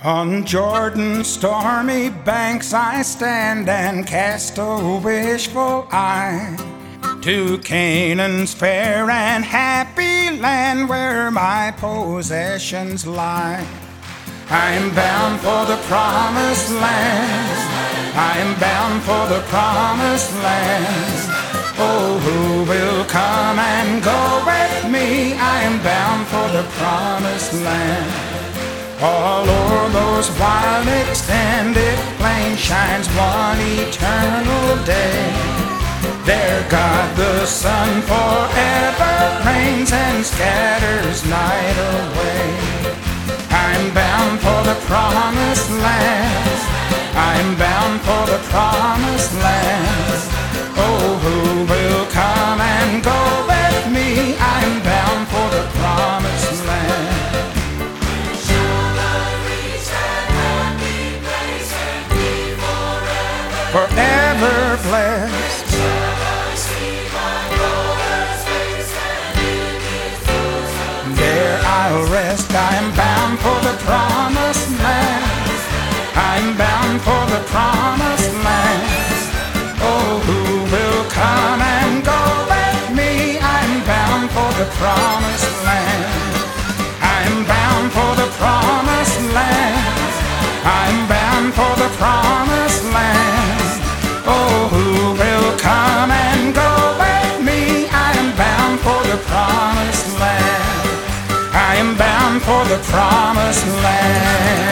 On Jordan's stormy banks I stand and cast a wishful eye to Canaan's fair and happy land where my possessions lie. I am bound for the promised land. I am bound for the promised land. Oh, who will come and go with me? I am bound for the promised land. All o'er those wild extended plains shines one eternal day. There God the Son forever reigns and scatters night away. I'm bound for the promised land. I'm bound for the promised land. Oh, who will come and go with me? I'm bound for the promised land. Forever blessed. There I'll rest. I'm bound for the promised land. I'm bound for the promised land. Oh, who will come and go with me? I'm bound for the promised land. I'm bound for the promised land. I'm bound for the promised land. Oh, who will come and go with me? I am bound for the promised land. I am bound for the promised land.